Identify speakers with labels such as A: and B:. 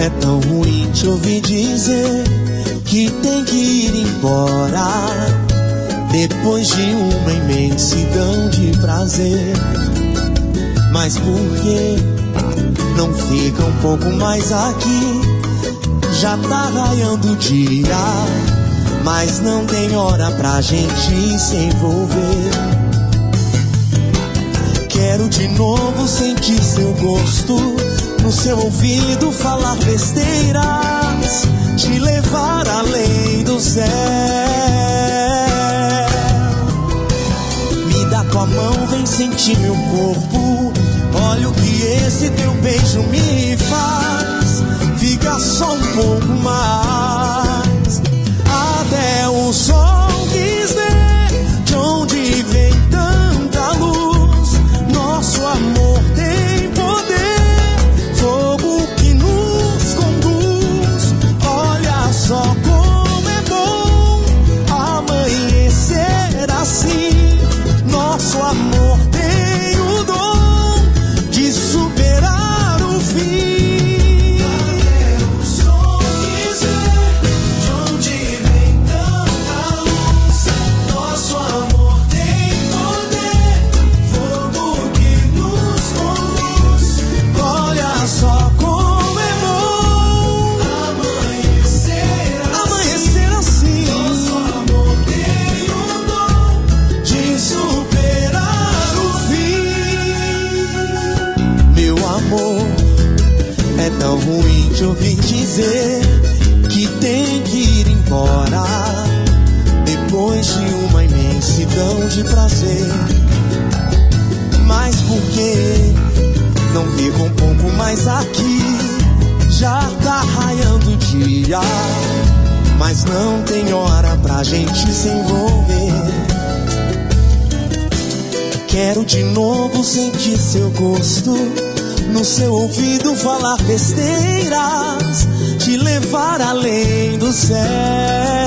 A: É tão ruim te ouvir dizer que tem que ir embora depois de uma imensidão de prazer. Mas por que não fica um pouco mais aqui? Já tá raiando o dia, mas não tem hora pra gente se envolver. Quero de novo sentir seu gosto, no seu ouvido falar besteiras, te levar além do céu. Me dá tua mão, vem sentir meu corpo. Olha o que esse teu beijo me faz. Fica só um pouco mais, até o sol quis ver de onde vem tanta luz. Nosso amor tem poder, fogo que nos conduz. Olha só como é bom amanhecer assim. Nosso amor tem o dom de superar o fim. É tão ruim te ouvir dizer que tem que ir embora depois de uma imensidão de prazer. Mas por que não fica um pouco mais aqui? Já tá raiando o dia, mas não tem hora pra gente se envolver. Quero de novo sentir seu gosto, no seu ouvido falar besteiras, te levar além do céu.